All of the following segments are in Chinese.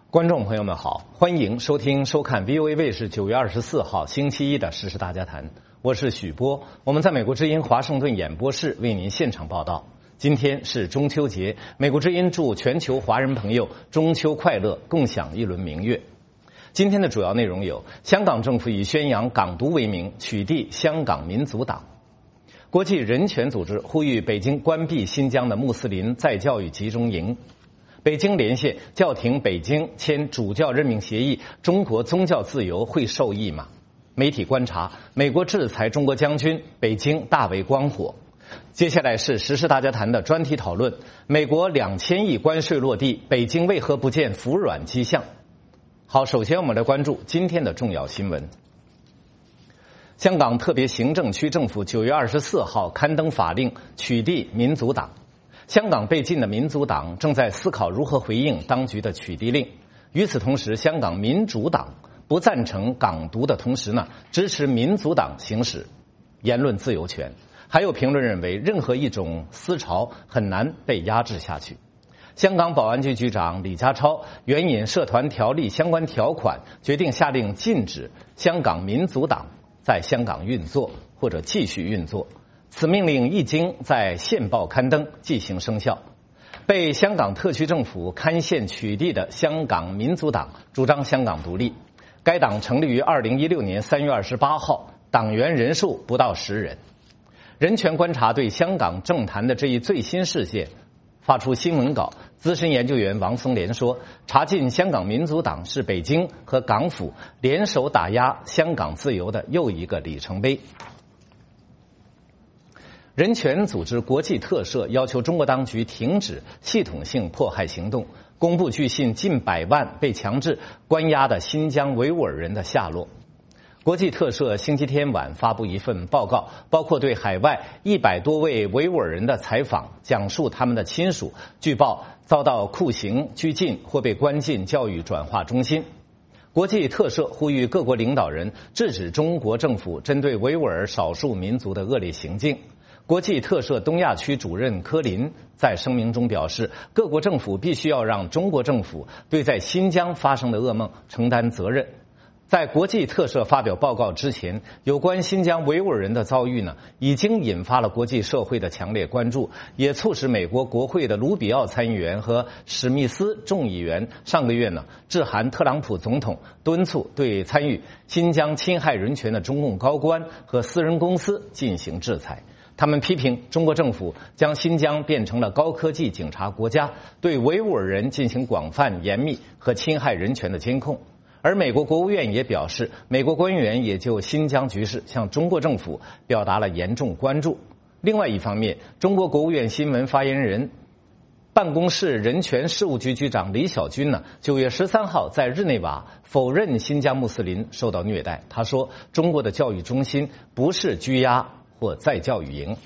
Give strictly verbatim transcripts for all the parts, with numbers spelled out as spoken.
观众朋友们好，欢迎收听收看 V O A 卫视九月二十四号星期一的时事大家谈，我是许波，我们在美国之音华盛顿演播室为您现场报道。今天是中秋节，美国之音祝全球华人朋友中秋快乐，共享一轮明月。今天的主要内容有：香港政府以宣扬港独为名取缔香港民族党；国际人权组织呼吁北京关闭新疆的穆斯林再教育集中营；北京连线叫停北京签主教任命协议，中国宗教自由会受益吗？媒体观察，美国制裁中国将军，北京大为光火。接下来是时事大家谈的专题讨论：美国两千亿关税落地，北京为何不见服软迹象？好，首先我们来关注今天的重要新闻。香港特别行政区政府九月二十四号刊登法令取缔民族党。香港被禁的民族党正在思考如何回应当局的取缔令。与此同时，香港民主党不赞成港独的同时呢，支持民族党行使言论自由权。还有评论认为，任何一种思潮很难被压制下去。香港保安局局长李家超援引社团条例相关条款，决定下令禁止香港民族党在香港运作或者继续运作。此命令一经在宪报刊登，即行生效。被香港特区政府刊宪取缔的香港民族党主张香港独立。该党成立于二零一六年三月二十八号，党员人数不到十人。人权观察对香港政坛的这一最新事件发出新闻稿，资深研究员王松莲说，查禁香港民族党是北京和港府联手打压香港自由的又一个里程碑。人权组织国际特赦要求中国当局停止系统性迫害行动，公布据信近百万被强制关押的新疆维吾尔人的下落。国际特赦星期天晚发布一份报告，包括对海外一百多位维吾尔人的采访，讲述他们的亲属据报遭到酷刑、拘禁或被关进教育转化中心。国际特赦呼吁各国领导人制止中国政府针对维吾尔少数民族的恶劣行径。国际特赦东亚区主任科林在声明中表示，各国政府必须要让中国政府对在新疆发生的噩梦承担责任。在国际特赦发表报告之前，有关新疆维吾尔人的遭遇呢，已经引发了国际社会的强烈关注，也促使美国国会的卢比奥参议员和史密斯众议员上个月呢致函特朗普总统，敦促对参与新疆侵害人权的中共高官和私人公司进行制裁。他们批评中国政府将新疆变成了高科技警察国家，对维吾尔人进行广泛、严密和侵害人权的监控。而美国国务院也表示，美国官员也就新疆局势向中国政府表达了严重关注。另外一方面，中国国务院新闻发言人办公室人权事务局局长李小军呢，九月十三号在日内瓦否认新疆穆斯林受到虐待。他说，中国的教育中心不是拘押或再教育营。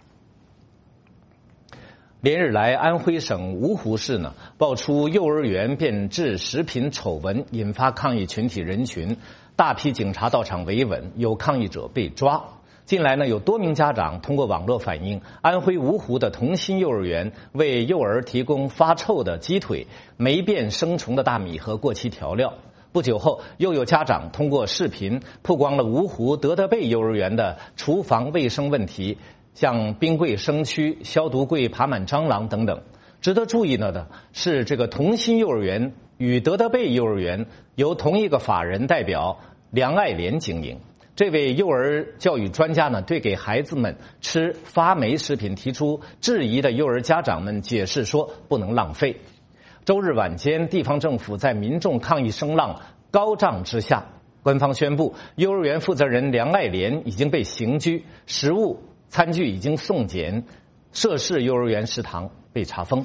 连日来，安徽省芜湖市呢爆出幼儿园变质食品丑闻，引发抗议群体人群，大批警察到场维稳，有抗议者被抓。近来呢，有多名家长通过网络反映，安徽芜湖的同心幼儿园为幼儿提供发臭的鸡腿、霉变生虫的大米和过期调料。不久后，又有家长通过视频曝光了芜湖德德贝幼儿园的厨房卫生问题，像冰柜生蛆、消毒柜爬满蟑螂等等。值得注意的是，这个同心幼儿园与德德贝幼儿园由同一个法人代表梁爱莲经营。这位幼儿教育专家呢，对给孩子们吃发霉食品提出质疑的幼儿家长们解释说，不能浪费。周日晚间，地方政府在民众抗议声浪高涨之下，官方宣布幼儿园负责人梁爱莲已经被刑拘，食物餐具已经送检，涉事幼儿园食堂被查封。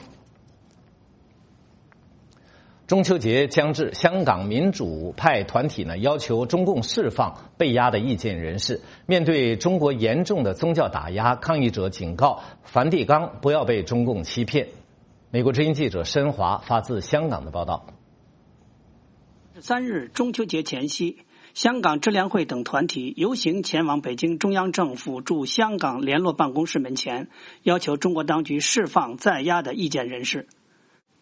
中秋节将至，香港民主派团体呢要求中共释放被押的意见人士。面对中国严重的宗教打压，抗议者警告梵蒂冈不要被中共欺骗。美国之音记者申华发自香港的报道。 三日中秋节前夕，香港支联会等团体游行前往北京中央政府驻香港联络办公室门前，要求中国当局释放在押的意见人士。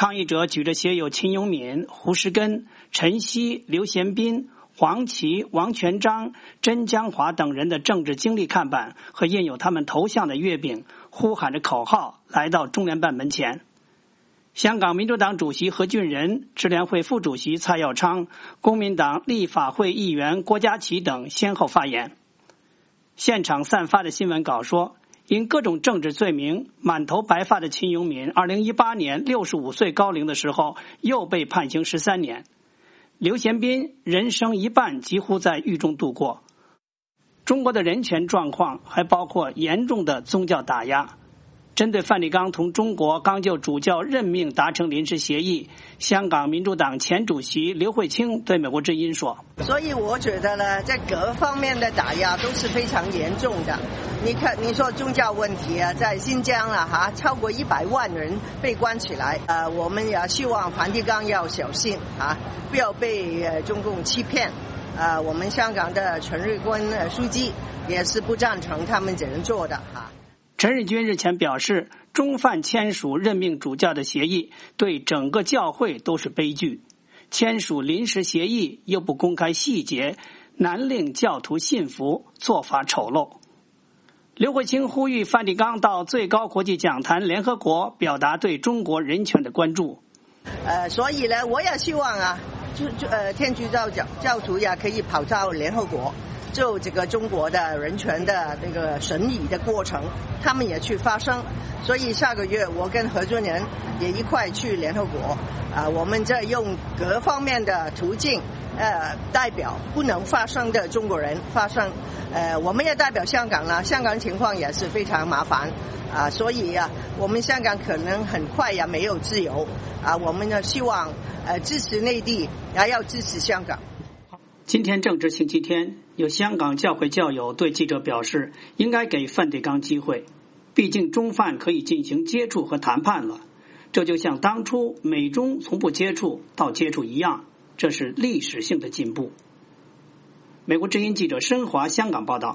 抗议者举着写有秦永敏、胡石根、陈希、刘贤斌、黄琦、王全章、甄江华等人的政治经历看板和印有他们头像的月饼，呼喊着口号来到中联办门前。香港民主党主席何俊仁、支联会副主席蔡耀昌、公民党立法会议员郭家麒等先后发言。现场散发的新闻稿说，因各种政治罪名满头白发的秦永敏二零一八年六十五岁高龄的时候又被判刑十三年。刘贤斌人生一半几乎在狱中度过。中国的人权状况还包括严重的宗教打压。针对梵蒂冈同中国刚就主教任命达成临时协议，香港民主党前主席刘慧卿对美国之音说： 所以我觉得呢，在各方面的打压都是非常严重的。你看，你说宗教问题啊，在新疆啊，哈，超过一百万人被关起来。呃，我们也希望梵蒂冈要小心啊，不要被呃中共欺骗。呃，我们香港的陈日君呃书记也是不赞成他们这样做的哈。 陈日君日前表示，中梵签署任命主教的协议对整个教会都是悲剧，签署临时协议又不公开细节，难令教徒信服，做法丑陋。刘慧卿呼吁梵蒂冈到最高国际讲坛联合国表达对中国人权的关注。 呃，所以呢，我也希望啊，就就呃天主教教教徒也可以跑到联合国。就这个中国的人权的那个审理的过程，他们也去发声。所以下个月我跟何俊仁也一块去联合国啊，我们在用各方面的途径，呃，代表不能发声的中国人发声。呃，我们也代表香港了，香港情况也是非常麻烦啊，所以啊，我们香港可能很快也没有自由啊。我们呢希望呃支持内地，也要支持香港。 今天正值星期天，有香港教会教友对记者表示，应该给梵蒂冈机会，毕竟中梵可以进行接触和谈判了，这就像当初美中从不接触到接触一样，这是历史性的进步。美国之音记者申华香港报道。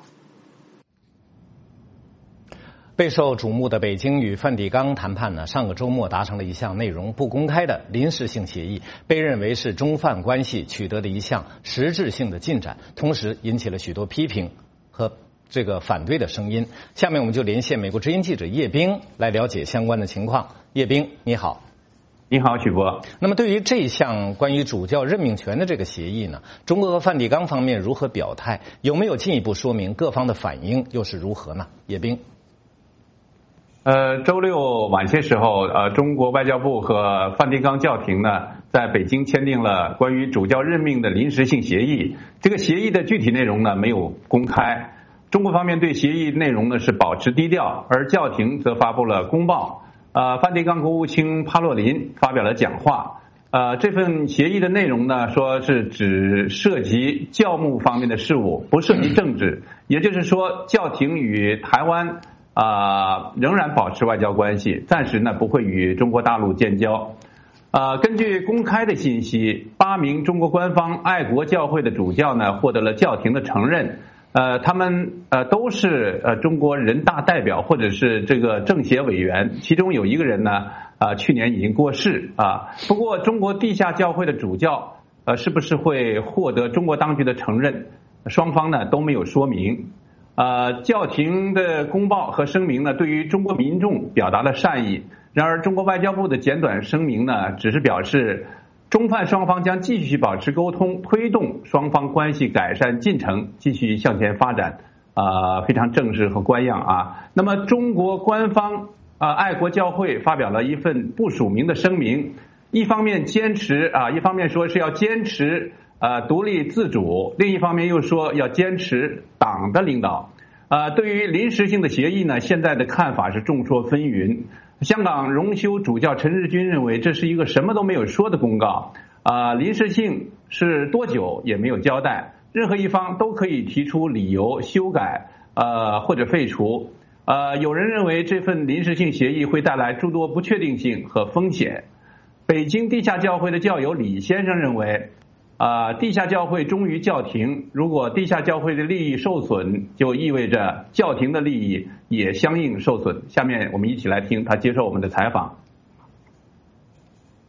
备受瞩目的北京与梵蒂冈谈判呢，上个周末达成了一项内容不公开的临时性协议，被认为是中梵关系取得的一项实质性的进展，同时引起了许多批评和这个反对的声音。下面我们就连线美国之音记者叶冰来了解相关的情况。叶冰，你好。 你好，许波。 那么对于这项关于主教任命权的这个协议呢，中国和梵蒂冈方面如何表态？有没有进一步说明？各方的反应又是如何呢？叶冰。 呃，周六晚些时候，呃，中国外交部和梵蒂冈教廷呢，在北京签订了关于主教任命的临时性协议。这个协议的具体内容呢，没有公开。中国方面对协议内容呢是保持低调，而教廷则发布了公报。呃，梵蒂冈国务卿帕洛林发表了讲话。呃，这份协议的内容呢，说是只涉及教牧方面的事务，不涉及政治。也就是说，教廷与台湾啊、呃，仍然保持外交关系，暂时呢不会与中国大陆建交。呃，根据公开的信息，八名中国官方爱国教会的主教呢获得了教廷的承认。呃，他们呃都是呃中国人大代表或者是这个政协委员，其中有一个人呢啊、呃、去年已经过世啊。不过中国地下教会的主教呃是不是会获得中国当局的承认，双方呢都没有说明。呃，教廷的公报和声明呢，对于中国民众表达了善意。然而，中国外交部的简短声明呢，只是表示中梵双方将继续保持沟通，推动双方关系改善进程继续向前发展，啊、呃，非常正式和官样啊。那么，中国官方啊、呃、爱国教会发表了一份不署名的声明，一方面坚持啊、呃，一方面说是要坚持呃独立自主，另一方面又说要坚持党的领导。呃，对于临时性的协议呢，现在的看法是众说纷纭。香港荣休主教陈日君认为这是一个什么都没有说的公告，啊、呃，临时性是多久也没有交代，任何一方都可以提出理由修改，呃或者废除。呃，有人认为这份临时性协议会带来诸多不确定性和风险。北京地下教会的教友李先生认为，啊、呃，地下教会忠于教廷，如果地下教会的利益受损，就意味着教廷的利益也相应受损。下面我们一起来听他接受我们的采访。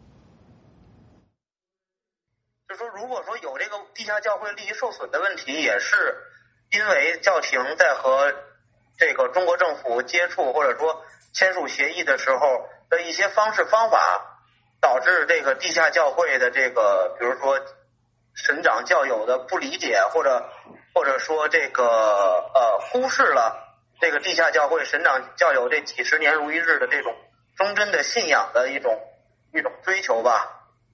利益受损的问题，也是因为教廷在和这个中国政府接触或者说签署协议的时候的一些方式方法，导致这个地下教会的这个比如说神长教友的不理解，或者或者说这个呃忽视了这个地下教会神长教友这几十年如一日的这种忠贞的信仰的一种一种追求吧。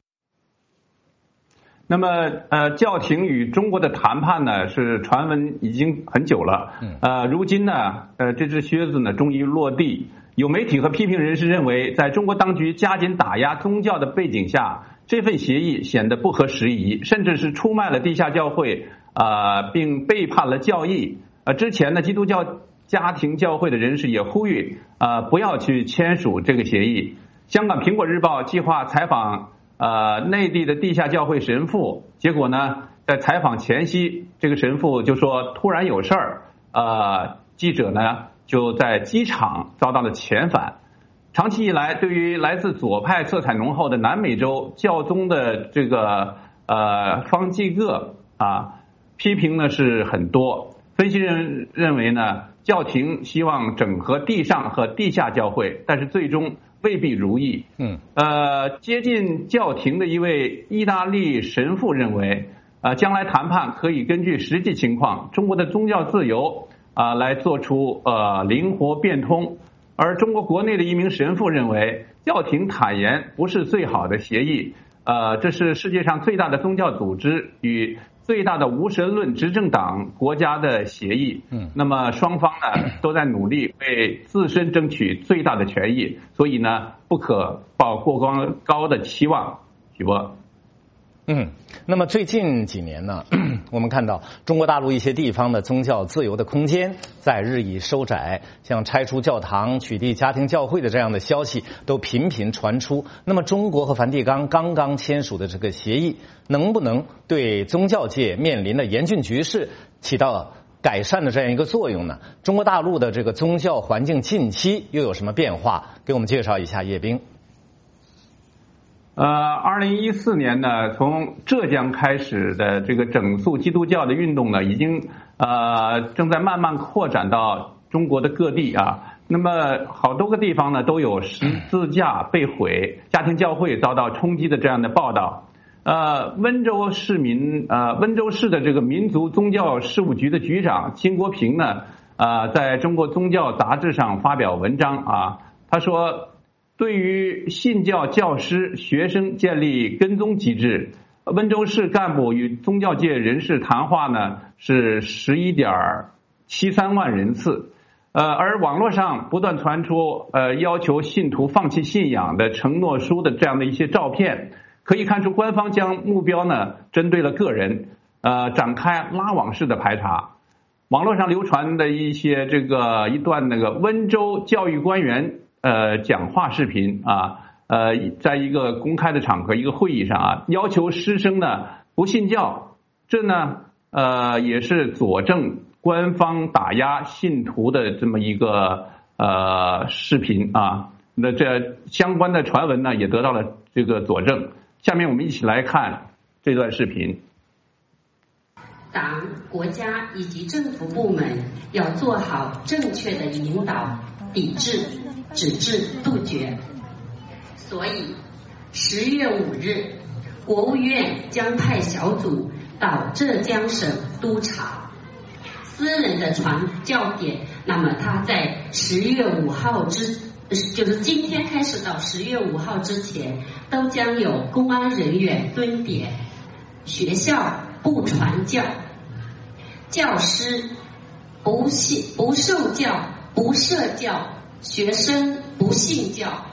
那么呃，教廷与中国的谈判呢，是传闻已经很久了。呃，如今呢，呃，这只靴子呢，终于落地。有媒体和批评人士认为，在中国当局加紧打压宗教的背景下，这份协议显得不合时宜，甚至是出卖了地下教会，呃，并背叛了教义。呃，之前呢，基督教家庭教会的人士也呼吁，呃，不要去签署这个协议。香港苹果日报计划采访呃，内地的地下教会神父，结果呢，在采访前夕，这个神父就说突然有事儿，呃，记者呢就在机场遭到了遣返。长期以来，对于来自左派色彩浓厚的南美洲教宗的这个呃方济各啊，批评呢是很多。分析人认为呢，教廷希望整合地上和地下教会，但是最终未必如意。嗯，呃，接近教廷的一位意大利神父认为，呃，将来谈判可以根据实际情况，中国的宗教自由啊、呃，来做出呃灵活变通。而中国国内的一名神父认为，教廷坦言不是最好的协议。呃，这是世界上最大的宗教组织与最大的无神论执政党国家的协议。嗯，那么双方呢都在努力为自身争取最大的权益，所以呢不可抱过高的期望。许波。 嗯，那么最近几年呢，我们看到中国大陆一些地方的宗教自由的空间在日益收窄，像拆除教堂、取缔家庭教会的这样的消息都频频传出。那么中国和梵蒂冈刚刚签署的这个协议，能不能对宗教界面临的严峻局势起到改善的这样一个作用呢？中国大陆的这个宗教环境近期又有什么变化？给我们介绍一下，叶冰。 呃，二零一四年呢，从浙江开始的这个整肃基督教的运动呢，已经呃正在慢慢扩展到中国的各地啊。那么好多个地方呢都有十字架被毁、家庭教会遭到冲击的这样的报道。呃，温州市民呃温州市的这个民族宗教事务局的局长金国平呢，呃，在中国宗教杂志上发表文章啊，他说，对于信教教师、学生建立跟踪机制，温州市干部与宗教界人士谈话呢是十一点七三万人次，呃，而网络上不断传出呃要求信徒放弃信仰的承诺书的这样的一些照片，可以看出官方将目标呢针对了个人，呃，展开拉网式的排查。网络上流传的一些这个一段那个温州教育官员呃，讲话视频啊，呃，在一个公开的场合，一个会议上啊，要求师生呢不信教，这呢，呃，也是佐证官方打压信徒的这么一个呃视频啊。那这相关的传闻呢，也得到了这个佐证。下面我们一起来看这段视频。 党、国家以及政府部门要做好正确的引导、抵制、止治、杜绝。所以十月五日，国务院将派小组到浙江省督查私人的传教点。那么他在十月五号之，就是今天开始到十月五号之前，都将有公安人员蹲点。学校不传教，教师不信不受教不设教，学生不信教。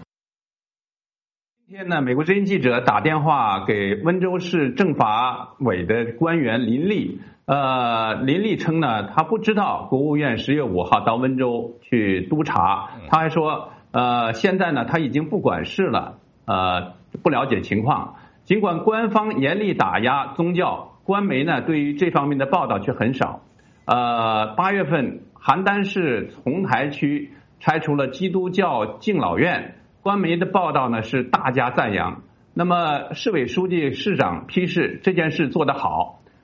今天呢，美国之音记者打电话给温州市政法委的官员林立，呃，林立称呢，他不知道国务院十月五号到温州去督查，他还说，呃，现在呢他已经不管事了，呃，不了解情况。尽管官方严厉打压宗教，官媒呢对于这方面的报道却很少。呃，八月份，邯郸市丛台区拆除了基督教敬老院，官媒的报道呢是大加赞扬。那么市委书记、市长批示这件事做得好。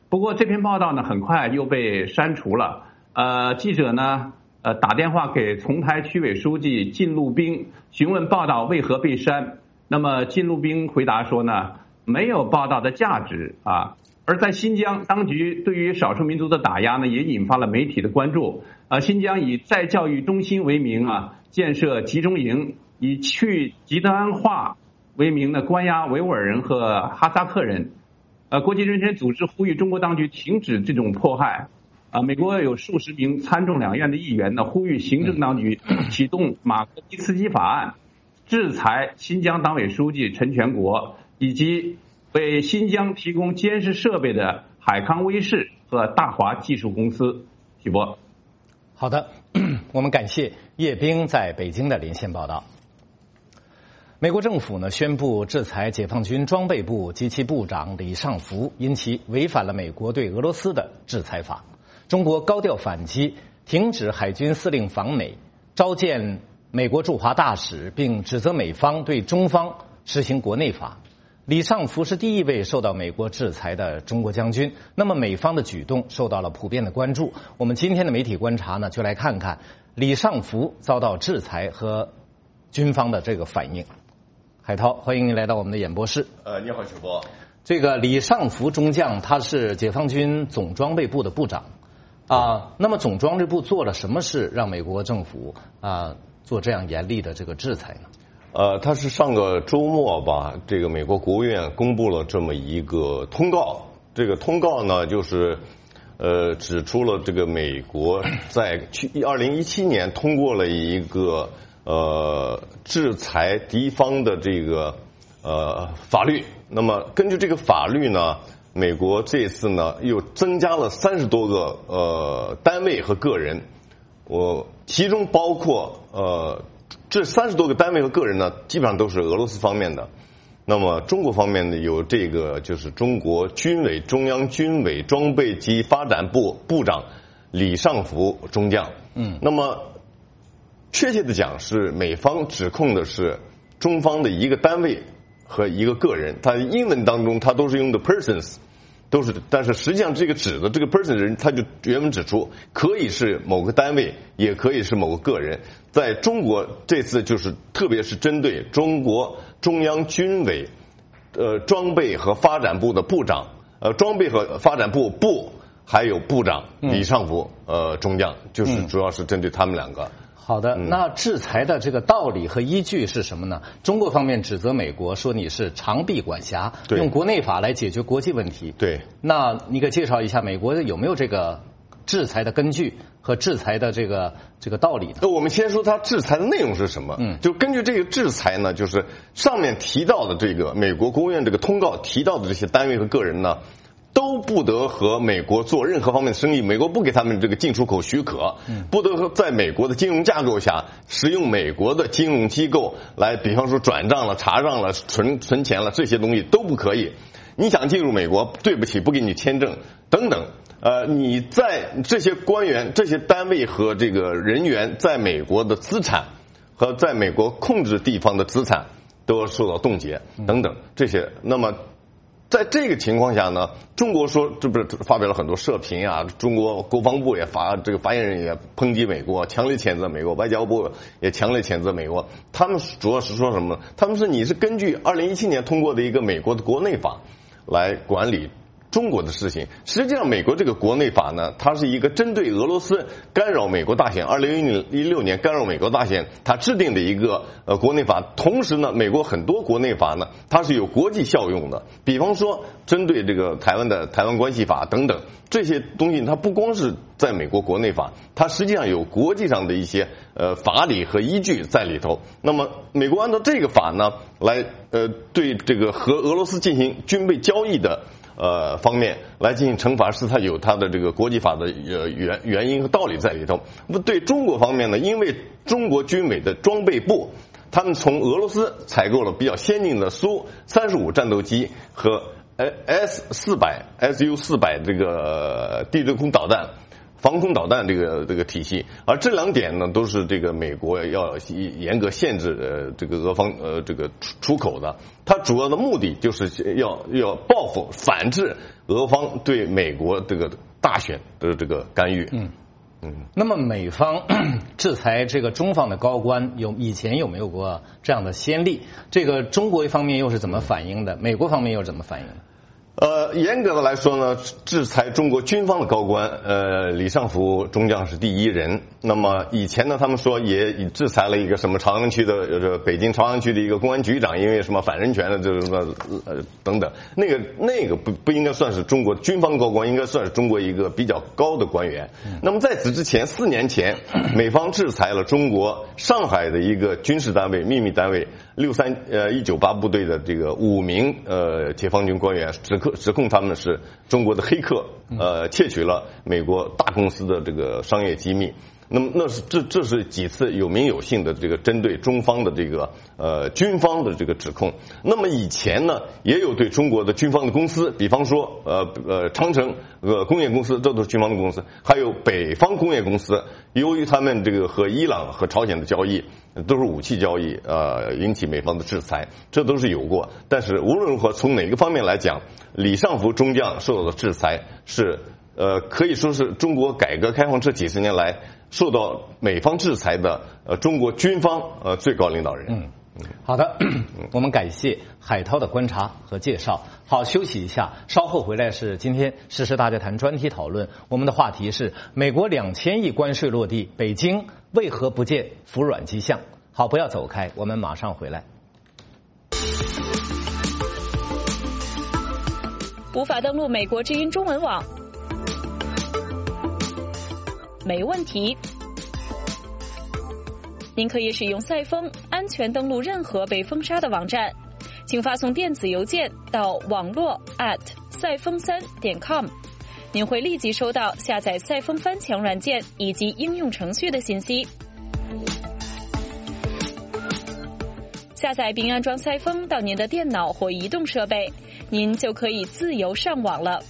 不过这篇报道呢，很快又被删除了。呃，记者呢，呃，打电话给丛台区委书记靳路斌，询问报道为何被删。那么靳路斌回答说呢，没有报道的价值啊。而在新疆，当局对于少数民族的打压呢，也引发了媒体的关注。呃，新疆以再教育中心为名啊，建设集中营，以去极端化为名呢，关押维吾尔人和哈萨克人。呃，国际人权组织呼吁中国当局停止这种迫害。啊，美国有数十名参众两院的议员呢，呼吁行政当局启动马格尼茨基法案，制裁新疆党委书记陈全国以及为新疆提供监视设备的海康威视和大华技术公司。许波， 好的，我们感谢叶冰在北京的连线报道。美国政府呢宣布制裁解放军装备部及其部长李尚福，因其违反了美国对俄罗斯的制裁法。中国高调反击，停止海军司令访美，召见美国驻华大使，并指责美方对中方实行国内法。李尚福是第一位受到美国制裁的中国将军，那么美方的举动受到了普遍的关注。我们今天的媒体观察呢，就来看看李尚福遭到制裁和军方的这个反应。海涛，欢迎您来到我们的演播室。 呃，你好，主播。 这个李尚福中将，他是解放军总装备部的部长啊。那么总装备部做了什么事，让美国政府啊做这样严厉的这个制裁呢？ 呃，他是上个周末吧，这个美国国务院公布了这么一个通告。这个通告呢，就是呃指出了这个美国在去二零一七年通过了一个呃制裁敌方的这个呃法律。那么根据这个法律呢，美国这次呢又增加了三十多个呃单位和个人，我其中包括呃。这三十多个单位和个人呢，基本上都是俄罗斯方面的。那么中国方面呢，有这个就是中国军委中央军委装备及发展部部长李尚福中将。嗯，那么确切的讲是美方指控的是中方的一个单位和一个个人，它英文当中它都是用的 persons。都是，但是实际上这个指的这个 person 人，他就原文指出，可以是某个单位，也可以是某个个人。在中国这次就是特别是针对中国中央军委呃装备和发展部的部长，呃装备和发展部部还有部长李尚福呃中将，就是主要是针对他们两个。 好的，那制裁的这个道理和依据是什么呢？中国方面指责美国说你是长臂管辖，用国内法来解决国际问题。 对， 那你给介绍一下美国有没有这个制裁的根据和制裁的这个这个道理呢？ 那我们先说它制裁的内容是什么？嗯，就根据这个制裁呢，就是上面提到的这个美国国务院这个通告提到的这些单位和个人呢，都不得和美国做任何方面的生意，美国不给他们这个进出口许可，不得和在美国的金融架构下使用美国的金融机构来，比方说转账了、查账了、存存钱了，这些东西都不可以。你想进入美国，对不起，不给你签证等等。呃，你在这些官员、这些单位和这个人员在美国的资产和在美国控制地方的资产都要受到冻结等等这些。那么在这个情况下呢，中国说这不是发表了很多社评啊，中国国防部也发这个发言人也抨击美国，强烈谴责美国，外交部也强烈谴责美国。他们主要是说什么呢？他们是你是根据二零一七年通过的一个美国的国内法来管理中国的事情。实际上美国这个国内法呢，它是一个针对俄罗斯干扰美国大选二零一六年干扰美国大选它制定的一个呃国内法。同时呢，美国很多国内法呢，它是有国际效用的，比方说针对这个台湾的台湾关系法等等这些东西，它不光是在美国国内法，它实际上有国际上的一些呃法理和依据在里头。那么美国按照这个法呢，来呃对这个和俄罗斯进行军备交易的呃方面来进行惩罚，是它有它的这个国际法的呃原原因和道理在里头。那么对中国方面呢，因为中国军委的装备部他们从俄罗斯采购了比较先进的苏三十五战斗机和 S 四百 S U 四百这个地对空导弹防空导弹这个这个体系，而这两点呢都是这个美国要严格限制呃这个俄方呃这个出出口的。它主要的目的就是要要报复反制俄方对美国这个大选的这个干预。 嗯嗯。那么美方制裁这个中方的高官，有以前有没有过这样的先例？这个中国方面又是怎么反应的？美国方面又是怎么反应的？ 呃，严格的来说呢，制裁中国军方的高官，呃，李尚福中将是第一人。那么以前呢，他们说也制裁了一个什么朝阳区的，呃，北京朝阳区的一个公安局长，因为什么反人权的这什么呃等等，那个那个不不应该算是中国军方高官，应该算是中国一个比较高的官员。那么在此之前，四年前，美方制裁了中国上海的一个军事单位、秘密单位六三呃一九八部队的这个五名呃解放军官员，指控指控他们是中国的黑客，呃，窃取了美国大公司的这个商业机密。那么，那是这这是几次有名有姓的这个针对中方的这个呃军方的这个指控。那么以前呢，也有对中国的军方的公司，比方说呃呃长城呃工业公司，这都是军方的公司，还有北方工业公司，由于他们这个和伊朗和朝鲜的交易都是武器交易，呃引起美方的制裁，这都是有过。但是无论如何，从哪个方面来讲，李尚福中将受到的制裁是呃可以说是中国改革开放这几十年来受到美方制裁的呃中国军方呃最高领导人。 嗯，好的，我们感谢海涛的观察和介绍。好，休息一下，稍后回来是今天时事大家谈专题讨论。我们的话题是美国两千亿关税落地，北京为何不见服软迹象？好，不要走开，我们马上回来。 无法登录美国之音中文网？没问题，您可以使用赛风安全登录任何被封杀的网站，请发送电子邮件到网络 at 赛风三点 com， 您会立即收到下载赛风翻墙软件以及应用程序的信息。下载并安装赛风到您的电脑或移动设备，您就可以自由上网了。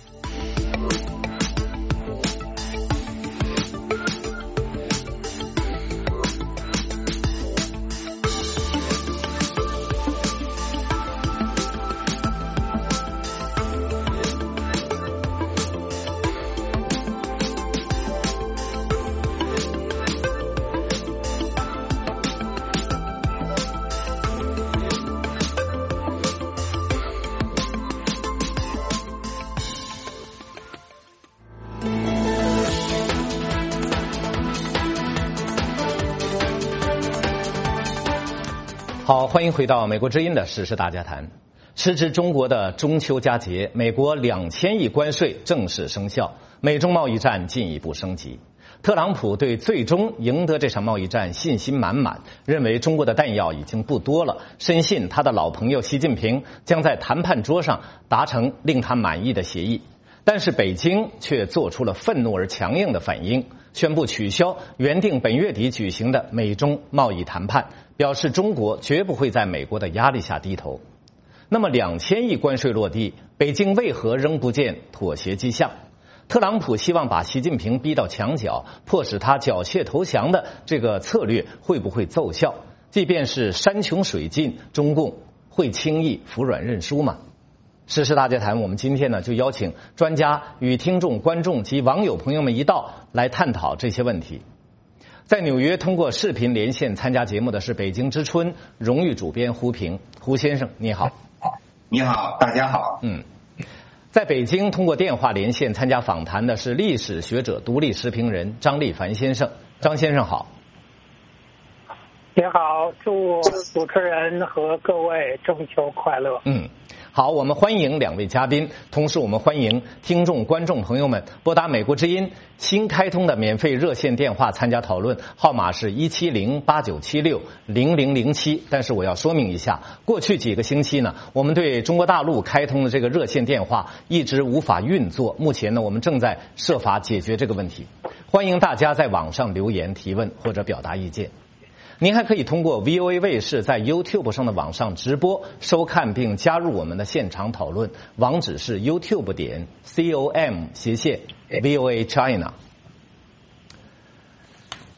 好，欢迎回到美国之音的时事大家谈。时值中国的中秋佳节，美国两千亿关税正式生效，美中贸易战进一步升级。特朗普对最终赢得这场贸易战信心满满，认为中国的弹药已经不多了，深信他的老朋友习近平将在谈判桌上达成令他满意的协议。但是北京却做出了愤怒而强硬的反应，宣布取消原定本月底举行的美中贸易谈判，表示中国绝不会在美国的压力下低头。那么两千亿关税落地，北京为何仍不见妥协迹象？特朗普希望把习近平逼到墙角，迫使他缴械投降的这个策略会不会奏效？即便是山穷水尽，中共会轻易服软认输吗？时事大家谈，我们今天呢就邀请专家与听众、观众及网友朋友们一道来探讨这些问题。在纽约通过视频连线参加节目的是北京之春荣誉主编胡平，胡先生你好。 你好，大家好。 嗯，在北京通过电话连线参加访谈的是历史学者、独立时评人张立凡先生，张先生好。 你好，祝主持人和各位中秋快乐。 嗯。好，我们欢迎两位嘉宾，同时我们欢迎听众、观众朋友们拨打美国之音新开通的免费热线电话参加讨论，号码是一七零八九七六零零零七。但是我要说明一下，过去几个星期呢，我们对中国大陆开通的这个热线电话一直无法运作，目前呢，我们正在设法解决这个问题。欢迎大家在网上留言提问或者表达意见。您还可以通过 V O A 卫视在 YouTube 上的网上直播收看并加入我们的现场讨论，网址是 YouTube 点 com 斜线 V O A China。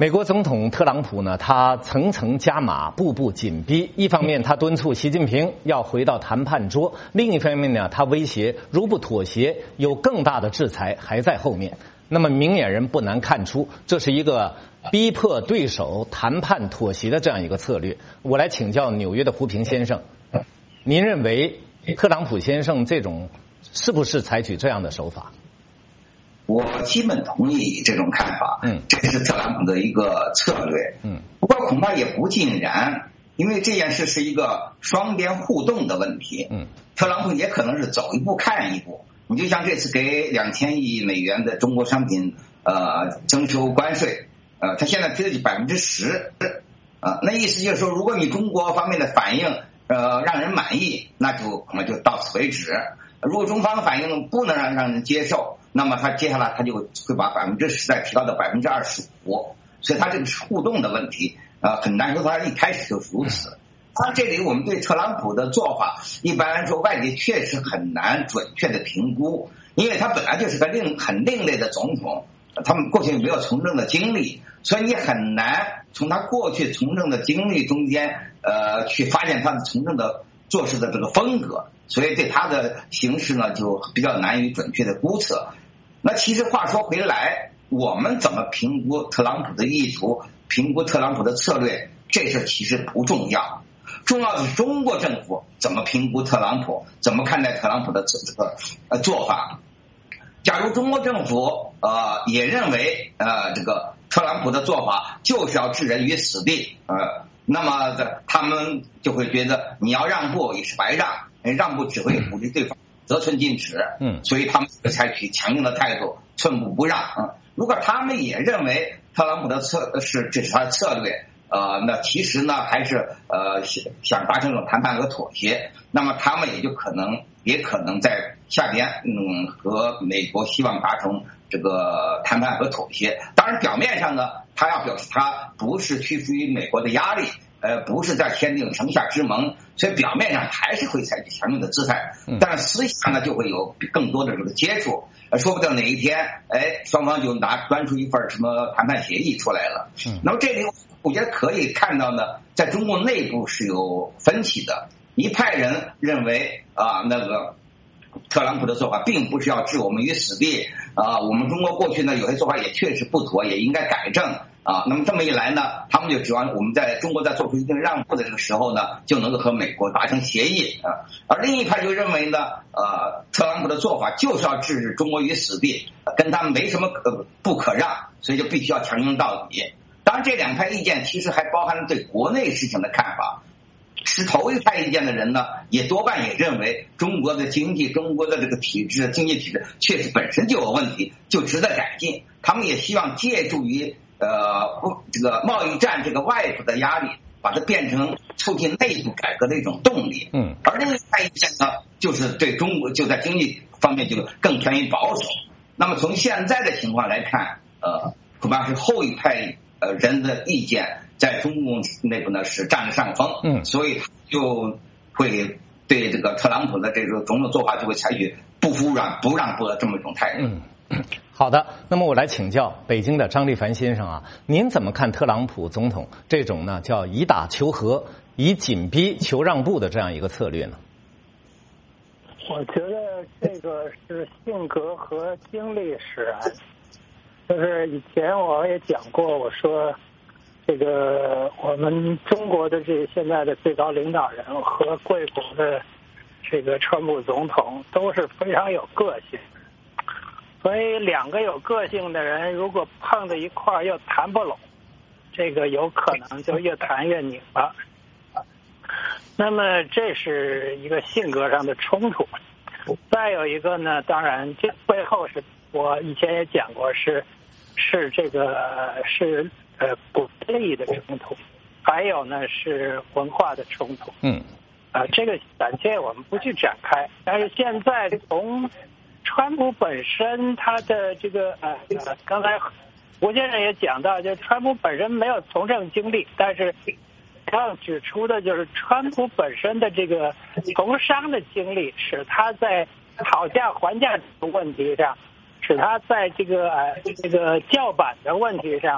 美国总统特朗普呢，他层层加码，步步紧逼。一方面，他敦促习近平要回到谈判桌；另一方面呢，他威胁如不妥协，有更大的制裁还在后面。那么，明眼人不难看出，这是一个逼迫对手谈判妥协的这样一个策略。我来请教纽约的胡平先生，您认为特朗普先生这种是不是采取这样的手法？ 我基本同意这种看法， 嗯， 这是特朗普的一个策略， 嗯， 不过恐怕也不尽然，因为这件事是一个双边互动的问题， 嗯， 特朗普也可能是走一步看一步。你就像这次给两千亿美元的中国商品呃征收关税，呃，他现在提的百分之十，呃，那意思就是说，如果你中国方面的反应呃让人满意，那就恐怕就到此为止；如果中方的反应不能让让人接受，那么他接下来他就会把百分之十再提高到百分之二十五，所以他这个是互动的问题，呃，很难说他一开始就是如此。当然，这里我们对特朗普的做法，一般来说外界确实很难准确的评估，因为他本来就是个另很另类的总统，他们过去没有从政的经历，所以你很难从他过去从政的经历中间，呃，去发现他的从政的做事的这个风格，所以对他的形势呢，就比较难以准确的估测。那其实话说回来，我们怎么评估特朗普的意图，评估特朗普的策略，这事其实不重要。重要的是中国政府怎么评估特朗普，怎么看待特朗普的这个呃做法。假如中国政府呃也认为呃这个特朗普的做法就是要置人于死地，呃，那么他们就会觉得你要让步也是白让，让步只会鼓励对方得寸进尺， 嗯， 所以他们会采取强硬的态度，寸步不让。嗯，如果他们也认为特朗普的策是这是他的策略。呃，那其实呢，还是呃想想达成这种谈判和妥协，那么他们也就可能也可能在下边嗯和美国希望达成这个谈判和妥协。当然，表面上呢，他要表示他不是屈服于美国的压力，呃，不是在签订城下之盟，所以表面上还是会采取强硬的姿态，但是私下呢就会有更多的这个接触。说不定哪一天，哎，双方就拿端出一份什么谈判协议出来了。那么这里我觉得可以看到呢，在中共内部是有分歧的。一派人认为啊，那个特朗普的做法并不是要置我们于死地啊，我们中国过去呢有些做法也确实不妥，也应该改正啊。那么这么一来呢，他们就指望我们在中国在做出一定让步的这个时候呢，就能够和美国达成协议啊。而另一派就认为呢，呃，特朗普的做法就是要置中国于死地，跟他们没什么可不可让，所以就必须要强硬到底。当然，这两派意见其实还包含了对国内事情的看法。持头一派意见的人呢，也多半也认为中国的经济、中国的这个体制、经济体制确实本身就有问题，就值得改进。他们也希望借助于呃这个贸易战这个外部的压力，把它变成促进内部改革的一种动力。 嗯， 而另一派意见呢，就是对中国就在经济方面就更偏于保守。那么从现在的情况来看，呃，恐怕是后一派呃人的意见在中共内部呢是占了上风， 嗯， 所以就会对这个特朗普的这种种种做法就会采取不服软不让步的这么一种态度。 嗯，好的，那么我来请教北京的张立凡先生啊，您怎么看特朗普总统这种呢叫以打求和、以紧逼求让步的这样一个策略呢？ 我觉得这个是性格和经历使然。就是以前我也讲过，我说这个我们中国的这现在的最高领导人和贵国的这个川普总统都是非常有个性，所以两个有个性的人如果碰在一块儿又谈不拢，这个有可能就越谈越拧巴。那么这是一个性格上的冲突。再有一个呢，当然这背后是我以前也讲过，是是这个是呃国力的冲突，还有呢是文化的冲突。 嗯， 啊、呃，这个暂且我们不去展开。但是现在从川普本身他的这个呃呃，刚才吴先生也讲到，就川普本身没有从政经历，但是要指出的就是川普本身的这个从商的经历，使他在讨价还价的问题上，使他在这个呃这个叫板的问题上，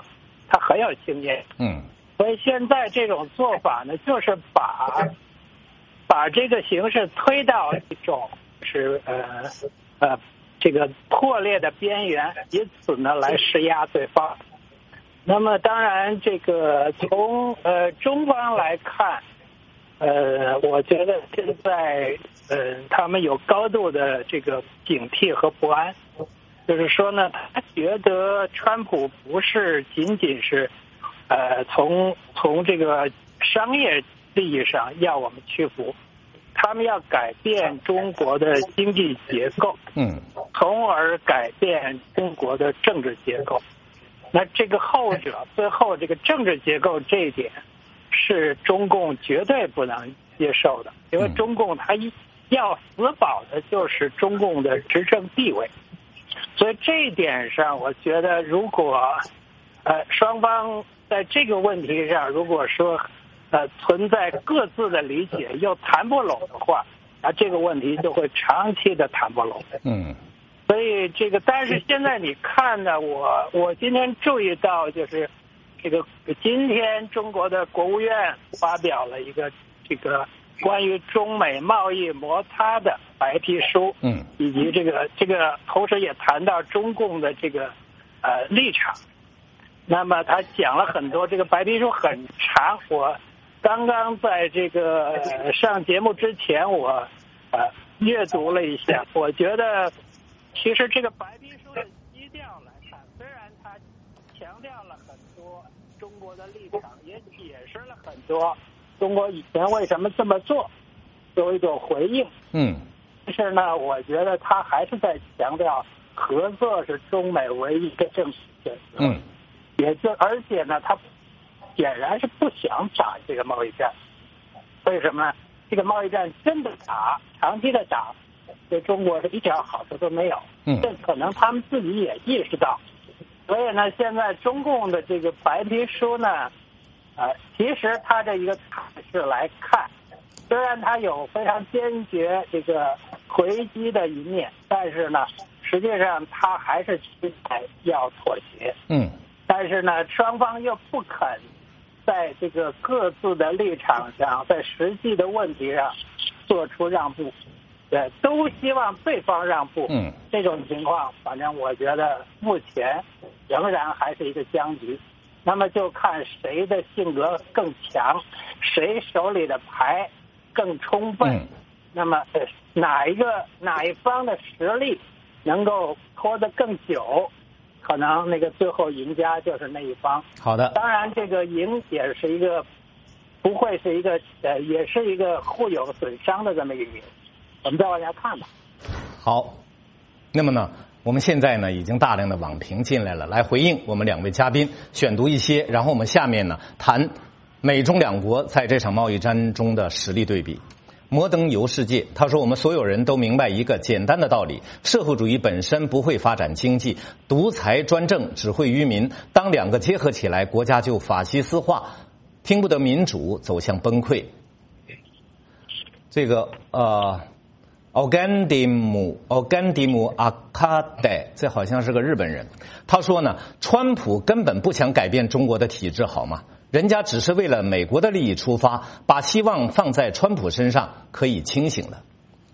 他很有经验。 嗯， 所以现在这种做法呢，就是把把这个形势推到一种是呃呃这个破裂的边缘，以此呢来施压对方。那么当然，这个从呃中方来看，呃，我觉得现在呃他们有高度的这个警惕和不安。就是说呢，他觉得川普不是仅仅是，呃，从从这个商业利益上要我们屈服，他们要改变中国的经济结构， 嗯， 从而改变中国的政治结构。那这个后者，最后这个政治结构这一点，是中共绝对不能接受的，因为中共他一要死保的就是中共的执政地位。所以这一点上，我觉得如果呃双方在这个问题上，如果说呃存在各自的理解又谈不拢的话，那这个问题就会长期的谈不拢。 嗯， 所以这个，但是现在你看呢，我我今天注意到，就是这个今天中国的国务院发表了一个这个关于中美贸易摩擦的白皮书， 嗯， 以及这个这个，同时也谈到中共的这个呃立场。那么他讲了很多，这个白皮书很长，我刚刚在这个、呃、上节目之前，我呃阅读了一下，我觉得其实这个白皮书的基调来看，虽然他强调了很多中国的立场，也解释了很多中国以前为什么这么做，作为一种回应。 嗯， 但是呢，我觉得他还是在强调合作是中美唯一的正确选择。 嗯， 也就而且呢，他显然是不想打这个贸易战。为什么呢？这个贸易战真的打，长期的打，对中国是一点好处都没有。 嗯， 这可能他们自己也意识到。所以呢，现在中共的这个白皮书呢，呃，其实他这一个态势来看，虽然他有非常坚决这个回击的一面，但是呢，实际上他还是期待要妥协。 嗯， 但是呢，双方又不肯在这个各自的立场上，在实际的问题上做出让步，对，都希望对方让步。 嗯， 这种情况，反正我觉得目前仍然还是一个僵局。那么就看谁的性格更强，谁手里的牌更充分。 嗯， 那么哪一个哪一方的实力能够拖得更久，可能那个最后赢家就是那一方。 好的。 当然，这个赢也是一个不会是一个呃，也是一个互有损伤的这么一个赢。我们再往下看吧。 好，那么呢？我们现在呢，已经大量的网评进来了，来回应我们两位嘉宾，选读一些，然后我们下面呢谈美中两国在这场贸易战中的实力对比。摩登游世界他说，我们所有人都明白一个简单的道理，社会主义本身不会发展经济，独裁专政只会愚民，当两个结合起来，国家就法西斯化，听不得民主，走向崩溃。这个呃奥甘迪姆奥甘迪姆阿卡代，这好像是个日本人。他说呢，川普根本不想改变中国的体制，好吗？人家只是为了美国的利益出发，把希望放在川普身上，可以清醒了。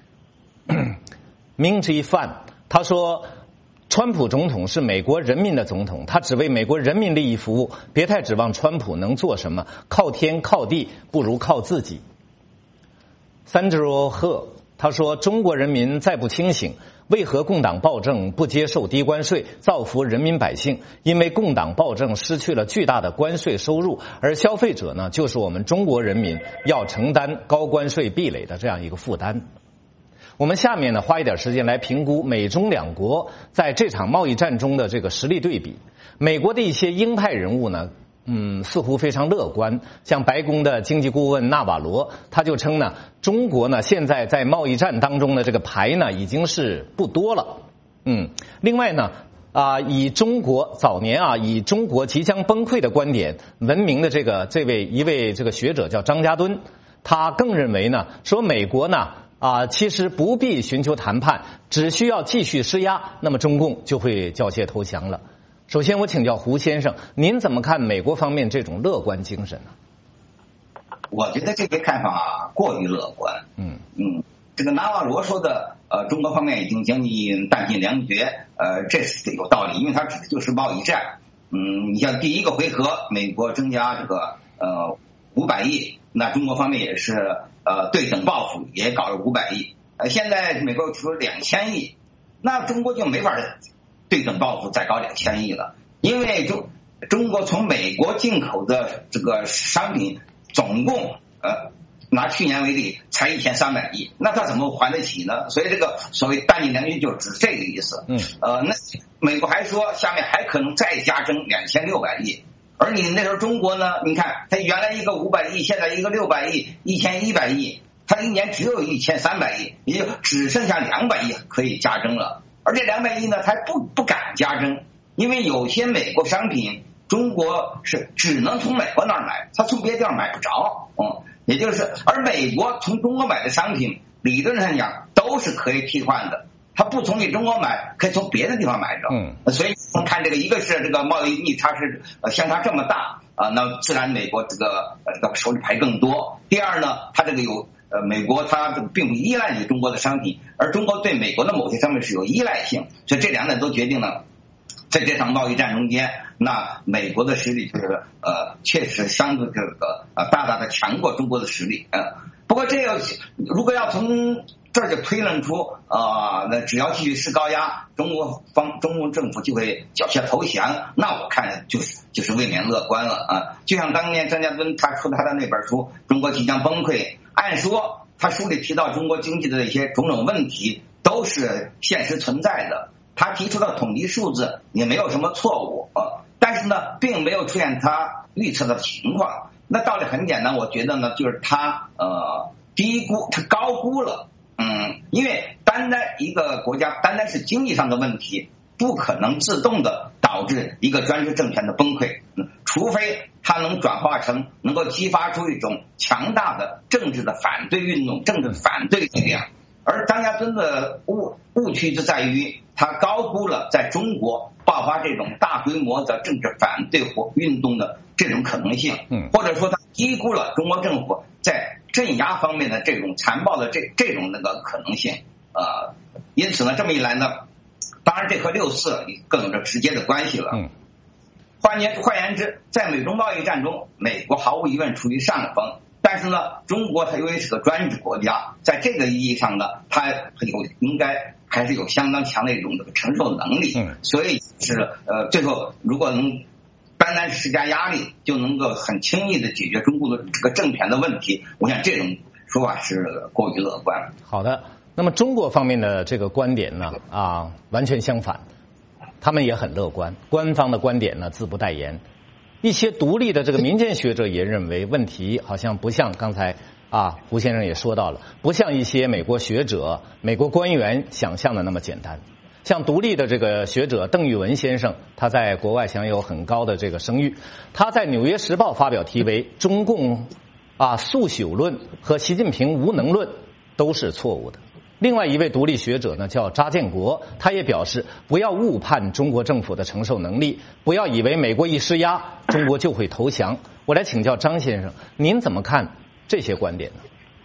明知范他说，川普总统是美国人民的总统，他只为美国人民利益服务，别太指望川普能做什么，靠天靠地不如靠自己。三周贺他说，中国人民再不清醒，为何共党暴政不接受低关税，造福人民百姓？因为共党暴政失去了巨大的关税收入，而消费者呢，就是我们中国人民要承担高关税壁垒的这样一个负担。我们下面呢，花一点时间来评估美中两国在这场贸易战中的这个实力对比。美国的一些鹰派人物呢，嗯，似乎非常乐观，像白宫的经济顾问纳瓦罗，他就称呢，中国呢现在在贸易战当中的这个牌呢已经是不多了。嗯，另外呢，啊，以中国早年啊以中国即将崩溃的观点闻名的这个这位一位这个学者叫张家敦，他更认为呢，说美国呢啊其实不必寻求谈判，只需要继续施压，那么中共就会缴械投降了。 首先，我请教胡先生，您怎么看美国方面这种乐观精神呢？ 我觉得这些看法啊过于乐观。 嗯嗯，这个纳瓦罗说的，呃，中国方面已经将近弹尽粮绝，呃，这是有道理，因为它指的就是贸易战。嗯，你像第一个回合，美国增加这个呃五百亿，那中国方面也是呃对等报复，也搞了五百亿。呃，现在美国出两千亿，那中国就没法对等报复再搞两千亿了，因为中中国从美国进口的这个商品。总共呃，拿去年为例，才一千三百亿，那他怎么还得起呢？所以这个所谓弹尽粮绝就指这个意思。 嗯， 呃，那美国还说下面还可能再加征两千六百亿，而你那时候中国呢？你看它原来一个五百亿，现在一个六百亿，一千一百亿，它一年只有一千三百亿，也就只剩下两百亿可以加征了。而这两百亿呢，它不不敢加征，因为有些美国商品。中国是只能从美国那儿买，他从别的地方买不着，嗯，也就是，而美国从中国买的商品，理论上讲都是可以替换的，他不从你中国买，可以从别的地方买着， 嗯， 所以我们看这个，一个是这个贸易逆差是呃相差这么大啊，那自然美国这个呃这个手里牌更多。第二呢，它这个有呃美国它这个并不依赖于中国的商品，而中国对美国的某些商品是有依赖性，所以这两点都决定了。在这场贸易战中间，那美国的实力就是呃，确实相对这个呃大大的强过中国的实力。嗯、呃，不过这个如果要从这儿就推论出啊、呃，那只要继续施高压，中国方中共政府就会缴械投降，那我看就是就是未免乐观了啊。就像当年张家敦他出他的那本书《中国即将崩溃》，按说他书里提到中国经济的一些种种问题都是现实存在的。他提出的统计数字也没有什么错误啊，但是呢，并没有出现他预测的情况。那道理很简单，我觉得呢，就是他呃低估，他高估了，嗯，因为单单一个国家，单单是经济上的问题，不可能自动的导致一个专制政权的崩溃，嗯，除非它能转化成能够激发出一种强大的政治的反对运动、政治反对力量。而张家敦的误误区就在于，他高估了在中国爆发这种大规模的政治反对活运动的这种可能性， 嗯， 或者说他低估了中国政府在镇压方面的这种残暴的这这种那个可能性，呃，因此呢，这么一来呢，当然这和六四更有着直接的关系了。 嗯， 换言换言之，在美中贸易战中，美国毫无疑问处于上风。但是呢，中国它由于是个专制国家，在这个意义上呢，它有应该还是有相当强的一种这个承受能力。 嗯， 所以是呃，最后如果能单单施加压力，就能够很轻易的解决中国的这个政权的问题，我想这种说法是过于乐观。 好的，那么中国方面的这个观点呢，啊，完全相反，他们也很乐观，官方的观点呢，自不待言。一些独立的这个民间学者也认为，问题好像不像刚才啊胡先生也说到了，不像一些美国学者、美国官员想象的那么简单。像独立的这个学者邓玉文先生，他在国外享有很高的这个声誉，他在《纽约时报》发表题为《中共啊速朽论》和习近平无能论都是错误的。另外一位独立学者呢，叫查建国，他也表示，不要误判中国政府的承受能力，不要以为美国一施压，中国就会投降。我来请教张先生，您怎么看这些观点呢？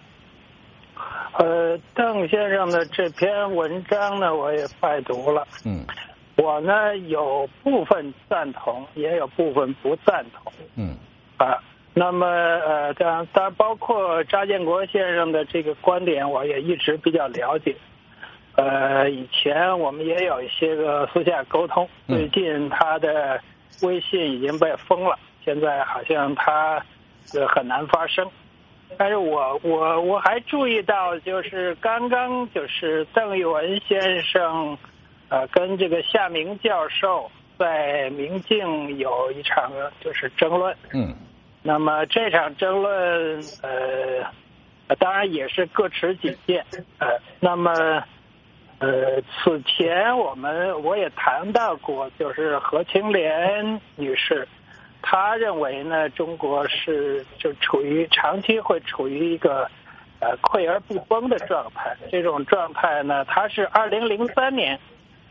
呃，邓先生的这篇文章呢，我也拜读了。 嗯， 我呢有部分赞同，也有部分不赞同。 嗯， 啊。那么呃，当然，当然包括查建国先生的这个观点，我也一直比较了解。呃，以前我们也有一些个私下沟通。最近他的微信已经被封了，现在好像他呃很难发声。但是我我我还注意到，就是刚刚就是邓玉文先生呃跟这个夏明教授在明镜有一场就是争论。 嗯。 那么这场争论，呃，当然也是各持己见，呃，那么，呃，此前我们我也谈到过，就是何清莲女士，她认为呢，中国是就处于长期会处于一个呃溃而不崩的状态，这种状态呢，她是二零零三年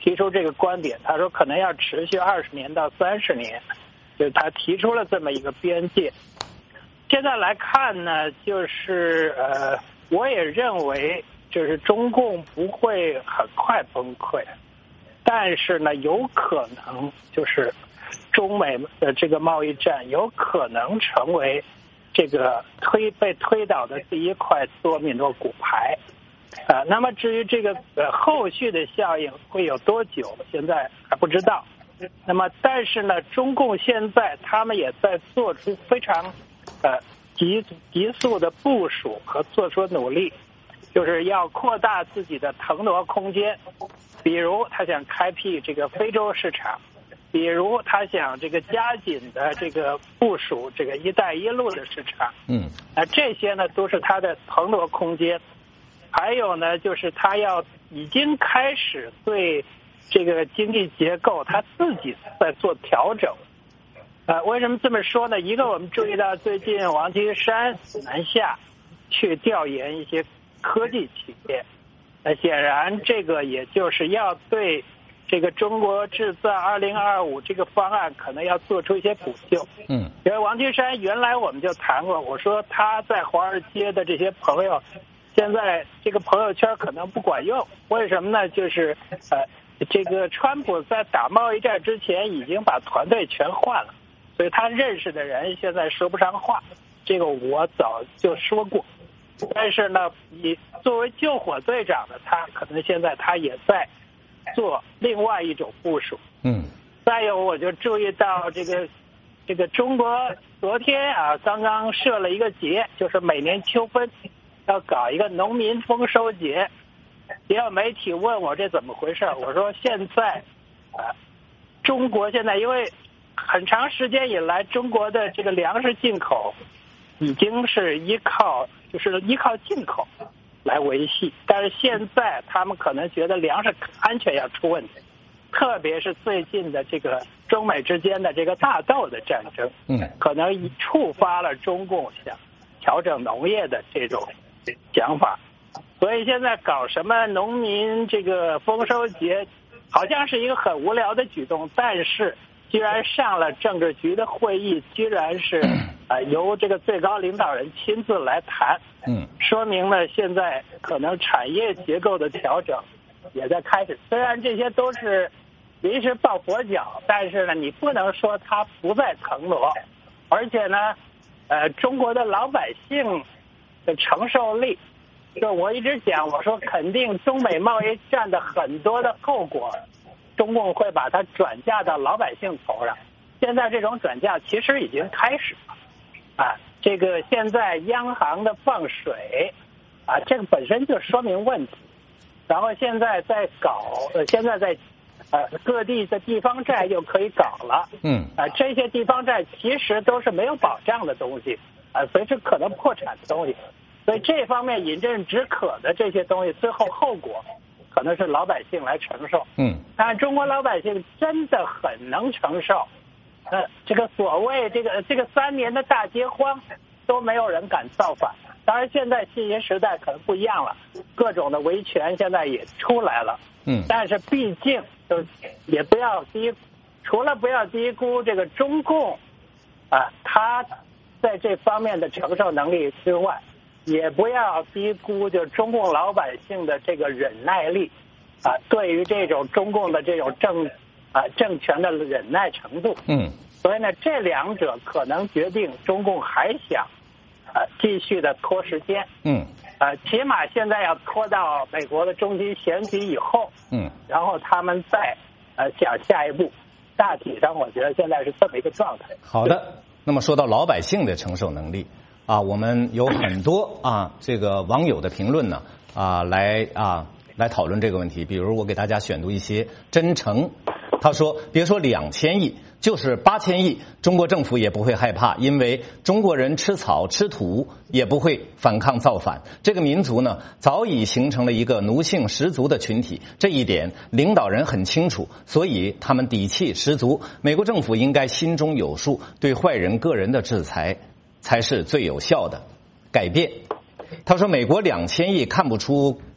提出这个观点，他说可能要持续二十年到三十年，就是他提出了这么一个边界。现在来看呢，就是呃，我也认为就是中共不会很快崩溃，但是呢，有可能就是中美的这个贸易战有可能成为这个推被推倒的第一块多米诺骨牌。啊、呃，那么至于这个呃后续的效应会有多久，现在还不知道。那么但是呢，中共现在他们也在做出非常呃急急速的部署和做出努力，就是要扩大自己的腾挪空间。比如他想开辟这个非洲市场，比如他想这个加紧的这个部署这个一带一路的市场。嗯，啊、呃，这些呢都是他的腾挪空间。还有呢，就是他要已经开始对这个经济结构他自己在做调整。呃，为什么这么说呢？一个，我们注意到最近王岐山南下去调研一些科技企业，那显然这个也就是要对这个中国制造二零二五这个方案可能要做出一些补救。嗯，因为王岐山原来我们就谈过，我说他在华尔街的这些朋友，现在这个朋友圈可能不管用，为什么呢？就是呃，这个川普在打贸易战之前已经把团队全换了，所以他认识的人现在说不上话，这个我早就说过。但是呢，以作为救火队长的他，可能现在他也在做另外一种部署。嗯。再有，我就注意到这个这个中国昨天啊，刚刚设了一个节，就是每年秋分要搞一个农民丰收节。也有媒体问我这怎么回事，我说现在啊，中国现在因为很长时间以来，中国的这个粮食进口已经是依靠就是依靠进口来维系，但是现在他们可能觉得粮食安全要出问题，特别是最近的这个中美之间的这个大豆的战争，嗯，可能触发了中共想调整农业的这种想法。所以现在搞什么农民这个丰收节，好像是一个很无聊的举动，但是居然上了政治局的会议，居然是啊、呃、由这个最高领导人亲自来谈，嗯，说明了现在可能产业结构的调整也在开始。虽然这些都是临时抱佛脚，但是呢，你不能说它不在腾挪，而且呢，呃，中国的老百姓的承受力。就我一直讲，我说肯定中美贸易战的很多的后果，中共会把它转嫁到老百姓头上。现在这种转嫁其实已经开始了，啊，这个现在央行的放水，啊，这个本身就说明问题。然后现在在搞，呃，现在在呃各地的地方债又可以搞了，嗯，啊，这些地方债其实都是没有保障的东西，啊，随时可能破产的东西。所以这方面饮鸩止渴的这些东西，最后后果可能是老百姓来承受。嗯，但中国老百姓真的很能承受。呃，这个所谓这个这个三年的大饥荒，都没有人敢造反。当然，现在信息时代可能不一样了，各种的维权现在也出来了。嗯，但是毕竟就是也不要低，除了不要低估这个中共啊，他在这方面的承受能力之外。也不要低估就中共老百姓的这个忍耐力，啊，对于这种中共的这种政啊政权的忍耐程度，嗯，所以呢，这两者可能决定中共还想啊继续的拖时间，嗯，啊，起码现在要拖到美国的中期选举以后，嗯，然后他们再呃想下一步。大体上，我觉得现在是这么一个状态。 好的，那么说到老百姓的承受能力。啊，我们有很多啊，这个网友的评论呢，啊，来啊来讨论这个问题。比如我给大家选读一些，真诚，他说，别说两千亿，就是八千亿，中国政府也不会害怕，因为中国人吃草吃土，也不会反抗造反。这个民族呢，早已形成了一个奴性十足的群体，这一点领导人很清楚，所以他们底气十足。美国政府应该心中有数，对坏人个人的制裁。才是最有效的改变。他说，美国两千亿看不出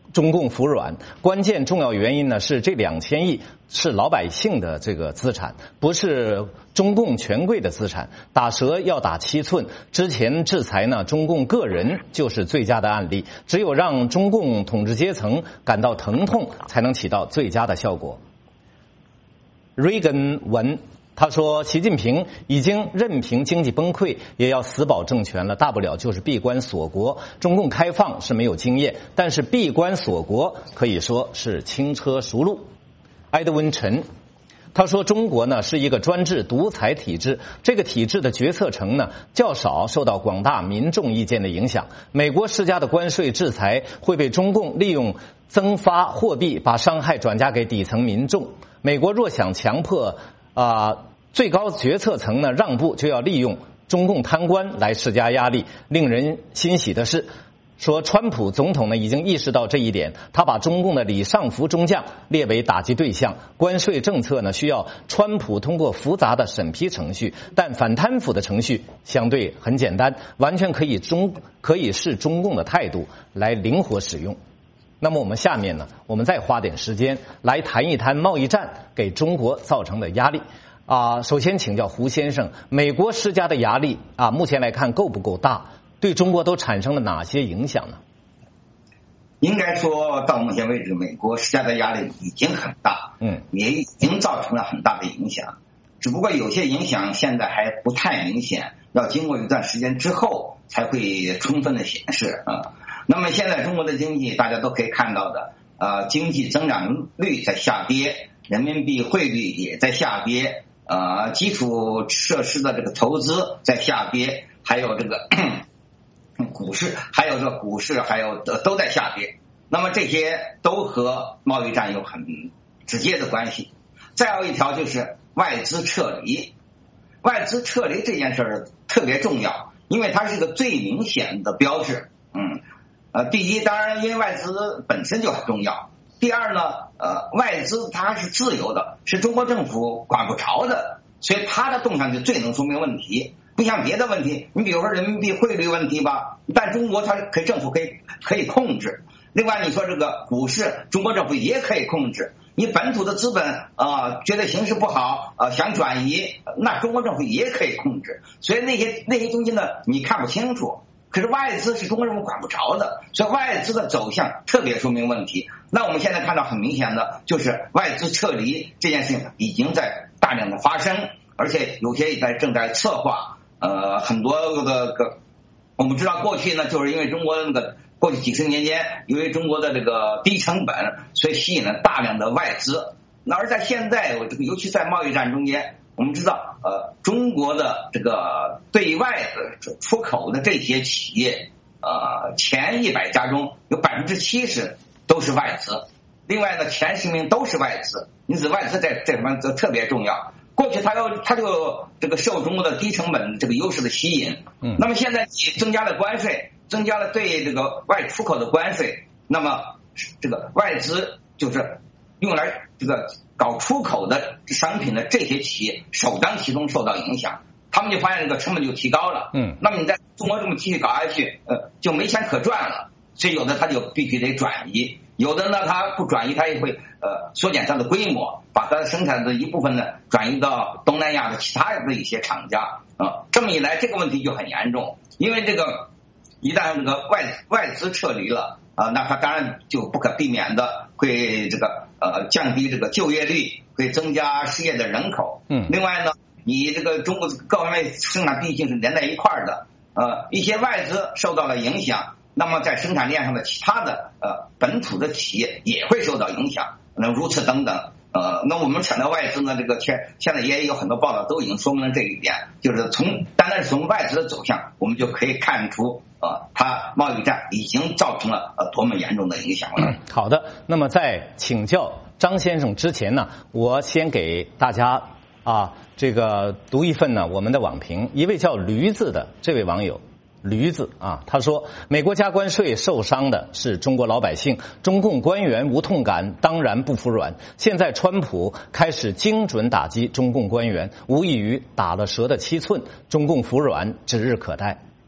中共服软，关键重要原因呢是这两千亿是老百姓的这个资产，不是中共权贵的资产。打蛇要打七寸，之前制裁呢中共个人就是最佳的案例，只有让中共统治阶层感到疼痛，才能起到最佳的效果。瑞根文他说，习近平已经任凭经济崩溃也要死保政权了，大不了就是闭关锁国。中共开放是没有经验，但是闭关锁国可以说是轻车熟路。埃德温陈他说，中国呢是一个专制独裁体制，这个体制的决策层呢较少受到广大民众意见的影响。美国施加的关税制裁会被中共利用增发货币，把伤害转嫁给底层民众。美国若想强迫啊、呃，最高决策层呢让步，就要利用中共贪官来施加压力。令人欣喜的是，说川普总统呢已经意识到这一点，他把中共的李尚福中将列为打击对象。关税政策呢需要川普通过复杂的审批程序，但反贪腐的程序相对很简单，完全可以中可以视中共的态度来灵活使用。那么我们下面呢，我们再花点时间来谈一谈贸易战给中国造成的压力。啊，首先请教胡先生，美国施加的压力啊，目前来看够不够大？对中国都产生了哪些影响呢？ 应该说到目前为止，美国施加的压力已经很大，嗯，也已经造成了很大的影响。只不过有些影响现在还不太明显，要经过一段时间之后才会充分的显示啊。那么现在中国的经济大家都可以看到的，呃，经济增长率在下跌，人民币汇率也在下跌，呃，基础设施的这个投资在下跌，还有这个股市，还有这个股市还有都在下跌。那么这些都和贸易战有很直接的关系。再有一条就是外资撤离，外资撤离这件事儿特别重要，因为它是个最明显的标志。嗯，呃，第一，当然因为外资本身就很重要。第二呢，呃，外资它是自由的，是中国政府管不着的，所以它的动向就最能说明问题。不像别的问题，你比如说人民币汇率问题吧，但中国它可以政府可以可以控制。另外你说这个股市，中国政府也可以控制。你本土的资本啊、呃，觉得形势不好啊、呃，想转移，那中国政府也可以控制。所以那些那些东西呢，你看不清楚。可是外资是中国政府管不着的，所以外资的走向特别说明问题。那我们现在看到很明显的就是外资撤离这件事情已经在大量的发生，而且有些也在正在策划。呃，很多的个我们知道过去呢，就是因为中国那个过去几十年间，由于中国的这个低成本，所以吸引了大量的外资。那而在现在，这个尤其在贸易战中间，我们知道，呃，中国的这个对外的出口的这些企业，呃，前一百家中有百分之七十都是外资，另外呢，前十名都是外资，因此外资在这方面则特别重要。过去它要它就这个受中国的低成本这个优势的吸引，嗯，那么现在增加了关税，增加了对这个外出口的关税，那么这个外资就是用来这个搞出口的商品的这些企业首当其冲受到影响，他们就发现这个成本就提高了，嗯，那么你在中国这么继续搞下去，呃，就没钱可赚了，所以有的他就必须得转移，有的呢他不转移，他也会呃缩减它的规模，把它生产的一部分呢转移到东南亚的其他的一些厂家啊、呃，这么一来这个问题就很严重，因为这个一旦这个外外资撤离了啊、呃，那它当然就不可避免的会这个呃降低这个就业率，会增加失业的人口。嗯，另外呢，你这个中国各方面生产毕竟是连在一块儿的，呃，一些外资受到了影响。那么在生产链上的其他的呃本土的企业也会受到影响，那如此等等，呃，那我们产的外资呢，这个现现在也有很多报道都已经说明了这一点，就是从单单是从外资的走向，我们就可以看出，呃，它贸易战已经造成了呃多么严重的影响了。 嗯、好的，那么在请教张先生之前呢，我先给大家啊这个读一份呢我们的网评，一位叫驴子的这位网友。驴子啊，他说美国加关税受伤的是中国老百姓，中共官员无痛感当然不服软，现在川普开始精准打击中共官员，无异于打了蛇的七寸，中共服软指日可待。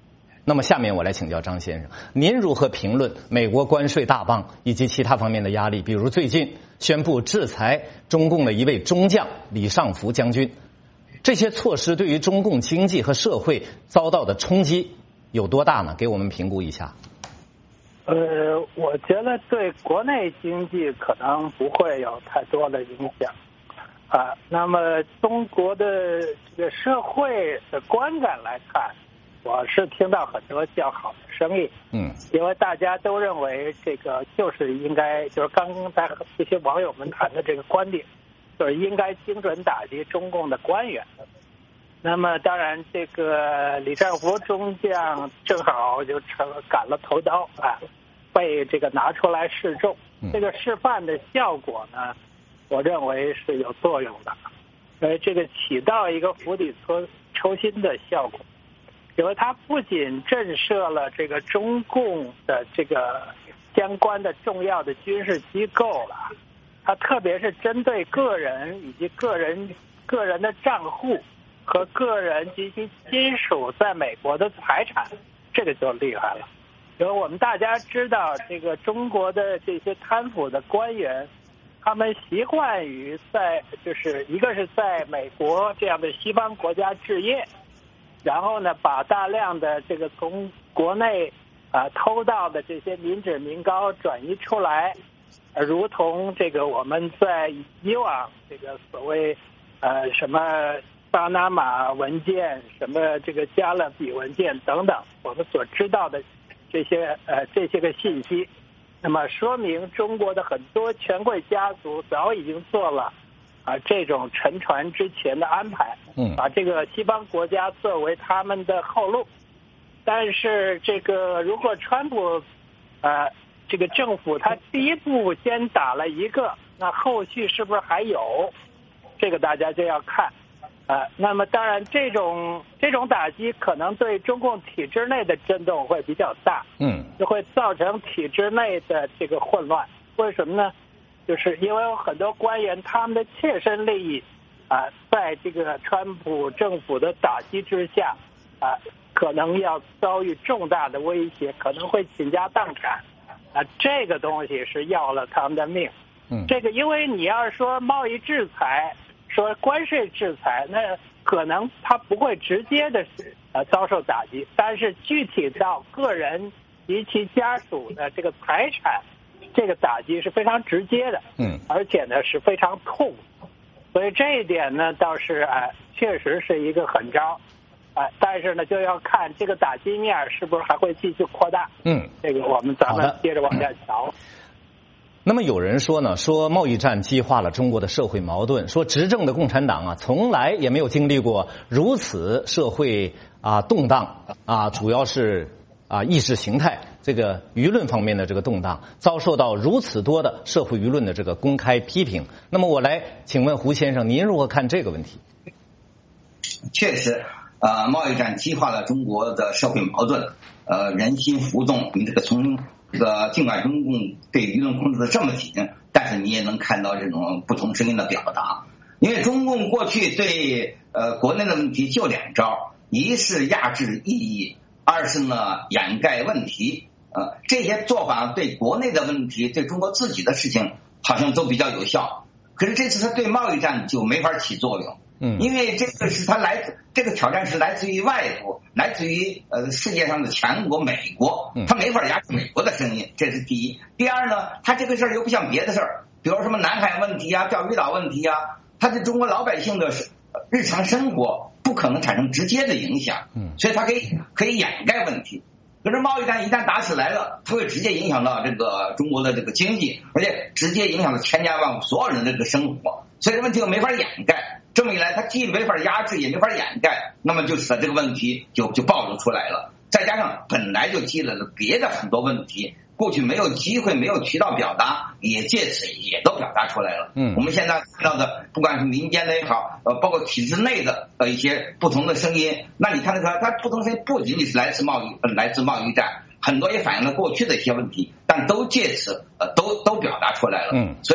那么下面我来请教张先生，您如何评论美国关税大棒以及其他方面的压力？比如最近宣布制裁中共的一位中将李尚福将军，这些措施对于中共经济和社会遭到的冲击有多大呢？给我们评估一下。 呃，我觉得对国内经济可能不会有太多的影响。啊，那么中国的这个社会的观感来看，我是听到很多较好的声音。嗯，因为大家都认为这个就是应该，就是刚才和这些网友们谈的这个观点，就是应该精准打击中共的官员。那么当然，这个李尚福中将正好就成赶了头刀啊，被这个拿出来示众。这个示范的效果呢，我认为是有作用的，呃，这个起到一个釜底抽抽薪的效果，因为它不仅震慑了这个中共的这个相关的重要的军事机构了，它特别是针对个人以及个人个人的账户和个人及其亲属在美国的财产，这个就厉害了。因为我们大家知道，这个中国的这些贪腐的官员，他们习惯于在就是一个是在美国这样的西方国家置业，然后呢把大量的这个从国内啊、呃、偷到的这些民脂民膏转移出来，呃，如同这个我们在以往这个所谓呃什么巴拿马文件、什么这个加勒比文件等等，我们所知道的这些呃这些个信息。那么说明中国的很多权贵家族早已经做了啊、呃、这种沉船之前的安排，嗯，把这个西方国家作为他们的后路。但是这个如果川普呃这个政府他第一步先打了一个，那后续是不是还有？这个大家就要看。呃，那么当然，这种这种打击可能对中共体制内的震动会比较大，嗯，就会造成体制内的这个混乱。为什么呢？就是因为有很多官员他们的切身利益啊、呃，在这个川普政府的打击之下啊、呃，可能要遭遇重大的威胁，可能会倾家荡产啊、呃，这个东西是要了他们的命。嗯，这个因为你要是说贸易制裁。说关税制裁，那可能他不会直接的呃遭受打击，但是具体到个人及其家属的这个财产，这个打击是非常直接的，嗯，而且呢是非常痛，所以这一点呢倒是哎、呃、确实是一个狠招，哎、呃，但是呢就要看这个打击面是不是还会继续扩大，嗯，这个我们咱们接着往下瞧。 那么有人说呢，说贸易战激化了中国的社会矛盾，说执政的共产党啊，从来也没有经历过如此社会啊动荡啊，主要是啊意识形态这个舆论方面的这个动荡，遭受到如此多的社会舆论的这个公开批评。那么我来请问胡先生，您如何看这个问题？ 确实，呃，贸易战激化了中国的社会矛盾，呃，人心浮动。你这个从这个尽管中共对舆论控制的这么紧，但是你也能看到这种不同声音的表达。因为中共过去对呃国内的问题就两招，一是压制异议，二是呢掩盖问题。呃，这些做法对国内的问题，对中国自己的事情好像都比较有效。可是这次他对贸易战就没法起作用。嗯，因为这个是他来，这个挑战是来自于外部，来自于呃世界上的强国美国，他没法压制美国的声音，这是第一。第二呢，他这个事儿又不像别的事儿，比如什么南海问题啊、钓鱼岛问题啊，他对中国老百姓的日常生活不可能产生直接的影响，嗯，所以他可以可以掩盖问题。可是贸易战一旦打起来了，它会直接影响到这个中国的这个经济，而且直接影响到千家万户所有人的这个生活，所以这问题又没法掩盖。这么一来，它既没法压制，也没法掩盖，那么就使得这个问题就就暴露出来了。再加上本来就积累了别的很多问题，过去没有机会、没有渠道表达，也借此也都表达出来了。嗯，我们现在看到的，不管是民间的也好，呃，包括体制内的呃一些不同的声音，那你看得出来，它不同声音不仅仅是来自贸易，呃，来自贸易战，很多也反映了过去的一些问题，但都借此呃都都表达出来了。嗯，所以你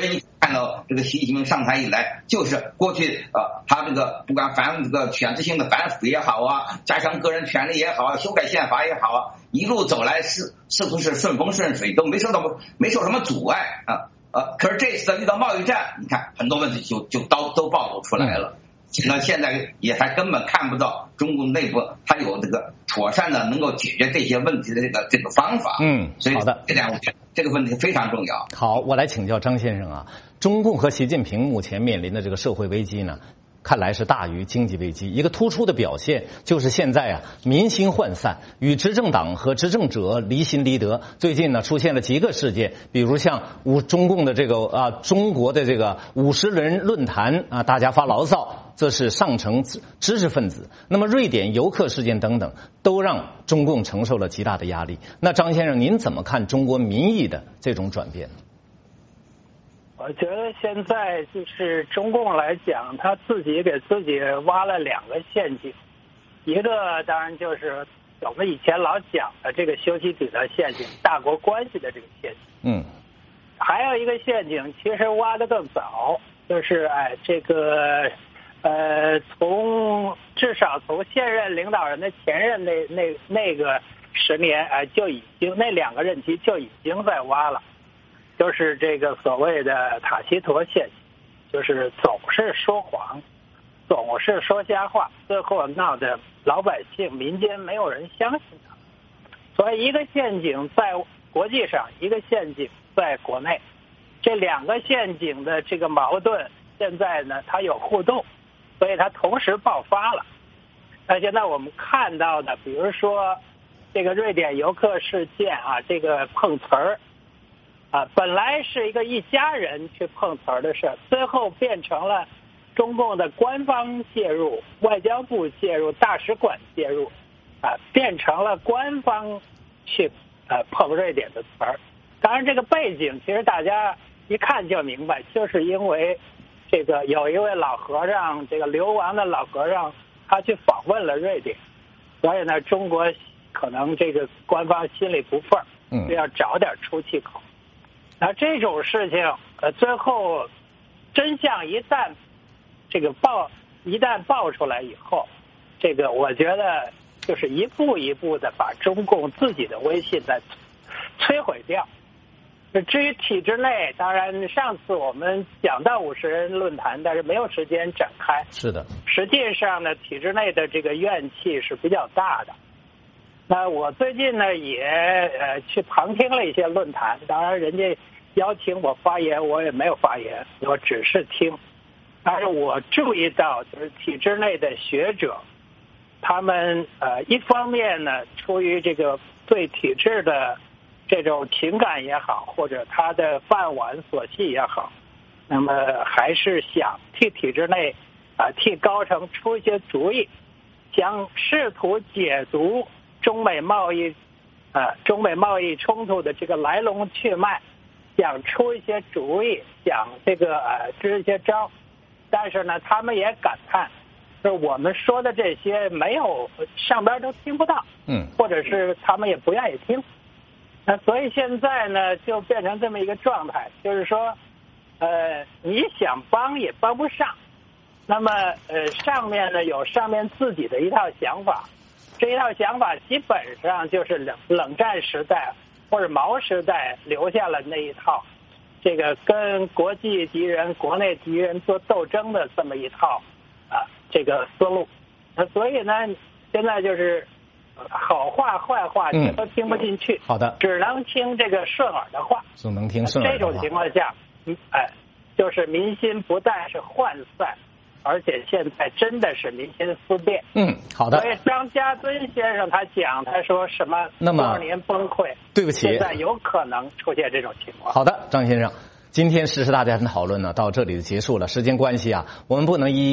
看到这个习近平上台以来，就是过去呃他这个不管反这个选择性的反腐也好啊，加强个人权利也好，修改宪法也好啊，一路走来是似乎是顺风顺水，都没受到没受什么阻碍啊。呃，可是这次遇到贸易战，你看很多问题就就都都暴露出来了。那现在也还根本看不到中共内部它有这个妥善的能够解决这些问题的这个这个方法。 嗯， 所以好的， 这点我觉得这个问题非常重要。 好，我来请教张先生啊，中共和习近平目前面临的这个社会危机呢，看来是大于经济危机。一个突出的表现就是现在啊，民心涣散，与执政党和执政者离心离德。最近呢，出现了几个事件，比如像五中共的这个啊，中国的这个五十人论坛啊，大家发牢骚，这是上层知识分子。那么瑞典游客事件等等，都让中共承受了极大的压力。那张先生，您怎么看中国民意的这种转变？ 我觉得现在就是中共来讲，他自己给自己挖了两个陷阱，一个当然就是我们以前老讲的这个修昔底德陷阱，大国关系的这个陷阱。 嗯， 还有一个陷阱，其实挖得更早，就是哎，这个呃，从至少从现任领导人的前任那那那个十年，哎，就已经那两个任期就已经在挖了。就是这个所谓的塔西佗现象，就是总是说谎，总是说瞎话，最后闹得老百姓民间没有人相信他。所以一个陷阱在国际上，一个陷阱在国内，这两个陷阱的这个矛盾现在呢，它有互动，所以它同时爆发了。那现在我们看到的，比如说这个瑞典游客事件啊，这个碰瓷儿。啊，本来是一个一家人去碰瓷儿的事，最后变成了中共的官方介入、外交部介入、大使馆介入，啊，变成了官方去呃碰瑞典的瓷儿。当然，这个背景其实大家一看就明白，就是因为这个有一位老和尚，这个流亡的老和尚，他去访问了瑞典，所以呢，中国可能这个官方心里不忿，就要找点出气口。那这种事情，呃，最后真相一旦这个爆一旦爆出来以后，这个我觉得就是一步一步的把中共自己的威信再摧毁掉。至于体制内，当然上次我们讲到五十人论坛，但是没有时间展开。 是的， 实际上呢，体制内的这个怨气是比较大的。那我最近呢也呃去旁听了一些论坛，当然人家邀请我发言，我也没有发言，我只是听。但是我注意到，就是体制内的学者，他们呃一方面呢，出于这个对体制的这种情感也好，或者他的饭碗所系也好，那么还是想替体制内啊、呃、替高层出一些主意，想试图解读中美贸易啊、呃、中美贸易冲突的这个来龙去脉，想出一些主意，想这个呃支一些招。但是呢，他们也感叹，就是我们说的这些没有上边都听不到， 嗯， 或者是他们也不愿意听。那所以现在呢，就变成这么一个状态，就是说，呃，你想帮也帮不上。那么，呃，上面呢有上面自己的一套想法，这一套想法基本上就是冷冷战时代或者毛时代留下了那一套。这个跟国际敌人、国内敌人做斗争的这么一套啊，这个思路。那所以呢，现在就是好话坏话你都听不进去， 嗯、好的， 只能听这个顺耳的话， 只能听顺耳的话。 这种情况下，嗯，哎，就是民心不但是涣散，而且现在真的是民心思变。 嗯，好的。 所以张家敦先生他讲，他说什么多少年崩溃， 对不起， 现在有可能出现这种情况。 好的，张先生，今天时事大家谈讨论呢到这里就结束了，时间关系啊，我们不能一一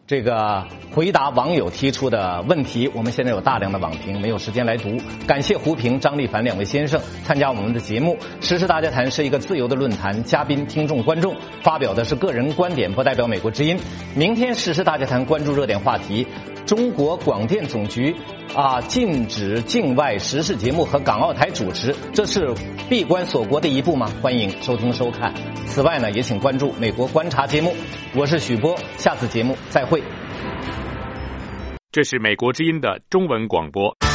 这个回答网友提出的问题。我们现在有大量的网评，没有时间来读。感谢胡平、张立凡两位先生参加我们的节目。时事大家谈是一个自由的论坛，嘉宾、听众、观众发表的是个人观点，不代表美国之音。明天时事大家谈关注热点话题：中国广电总局啊禁止境外时事节目和港澳台主持，这是闭关锁国的一步吗？欢迎收听收看。此外呢，也请关注美国观察节目。我是许波，下次节目再会。 这是美国之音的中文广播。